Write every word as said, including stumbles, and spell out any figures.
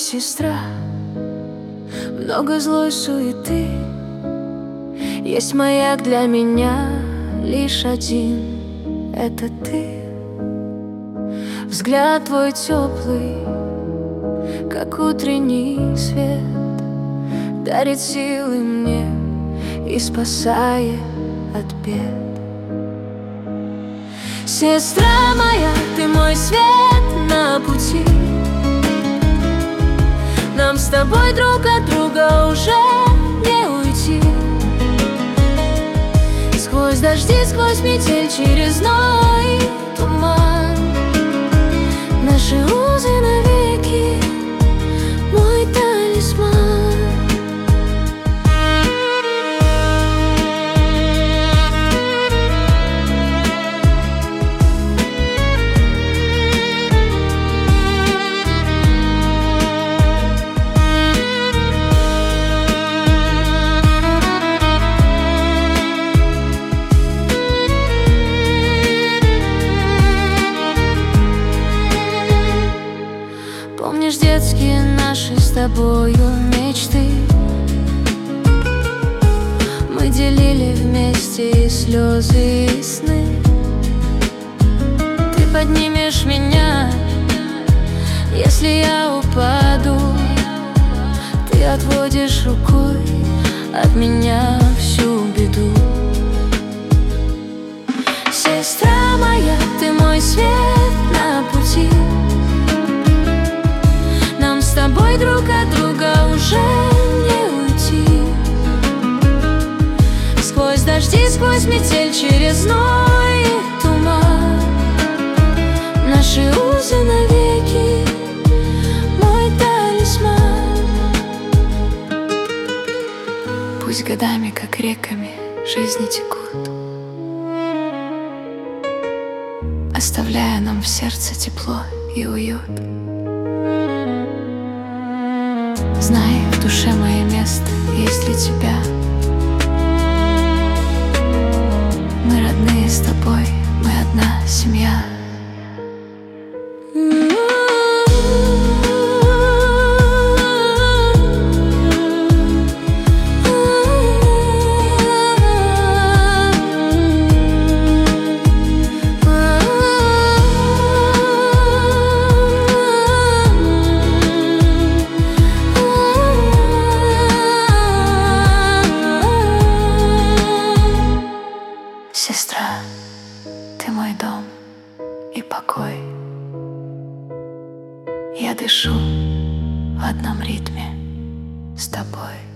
сестра. Много злой суеты, есть маяк для меня лишь один — это ты. Взгляд твой теплый, как утренний свет, дарит силы мне и спасает от бед. Сестра моя, ты мой свет на пути. Нам с тобой друг от друга уже не уйти. Сквозь дожди, сквозь метель, через зной и туман, наши узы навеки мой талисман. Помнишь детские наши с тобою мечты? Мы делили вместе и слезы, и сны. Ты поднимешь меня, если я упаду. Ты отводишь рукой от меня всю беду. Сестра моя, ты мой свет на пути. С тобой друг от друга уже не уйти. Сквозь дожди, сквозь метель, через зной и туман, наши узы навеки мой талисман. Пусть годами, как реками, жизни текут, оставляя нам в сердце тепло и уют. Знай, в душе мое место есть для тебя. Мы родные с тобой, мы одна семья. Сестра, ты мой дом и покой. Я дышу в одном ритме с тобой.